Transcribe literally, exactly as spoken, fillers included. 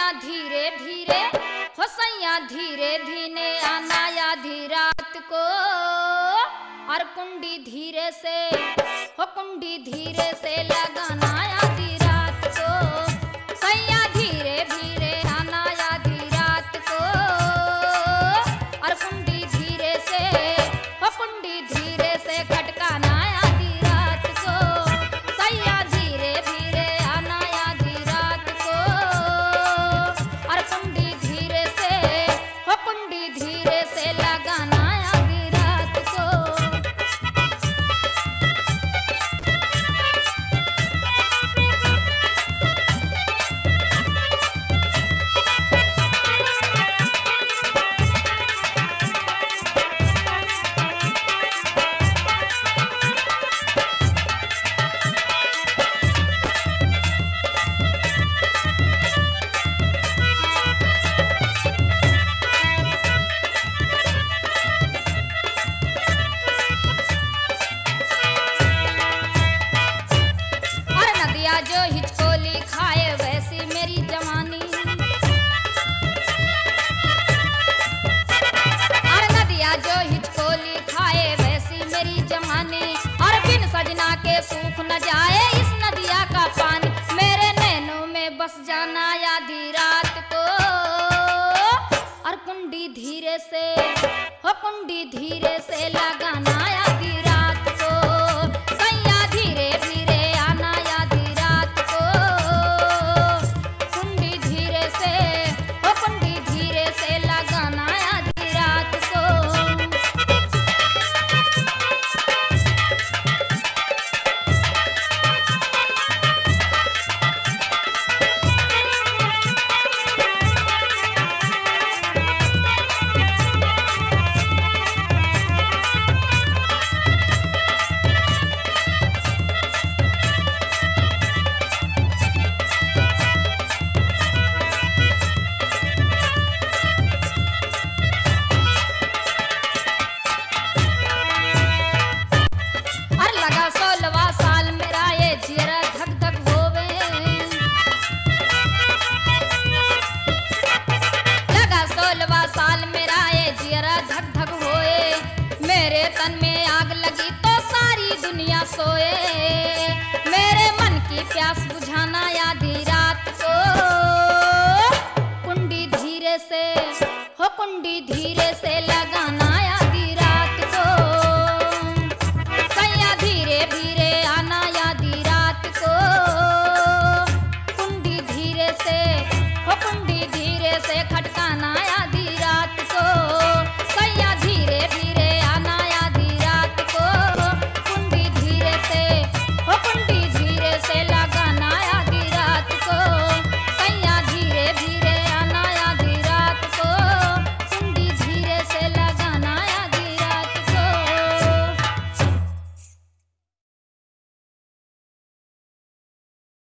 धीरे धीरे हो सैया धीरे धीरे आना आधी रात को, और कुंडी धीरे से हो कुंडी धीरे से लगाना आधी रात को, सैया धीरे धीरे आना आधी रात को, और कुंडी धीरे से हो कुंडी धीरे से खटकाना आधी रात को, सैया धीरे धीरे आना आधी रात को, और कुंडी धीरे से हो कुंडी धीरे से लगाना आधी रात को। जो हिचकोली खाए वैसी मेरी जवानी, और नदिया जो हिचकोली खाए वैसी मेरी जवानी, और बिन सजना के सूख न जाए इस नदिया का पानी, मेरे नैनों में बस जाना आधी रात को, और कुंडी धीरे से हो कुंडी धीरे से लगाना आधी रात को, सैया धीरे धीरे आना आधी रात को, कुंडी धीरे से हो कुंडी धीरे से लगाना आधी रात को। सोलवा साल मेरा ये जियरा धक धक होवे, लगा सोलवा साल मेरा ये जियरा धक धक होए, मेरे तन में आग लगी तो सारी दुनिया सोए, मेरे मन की प्यास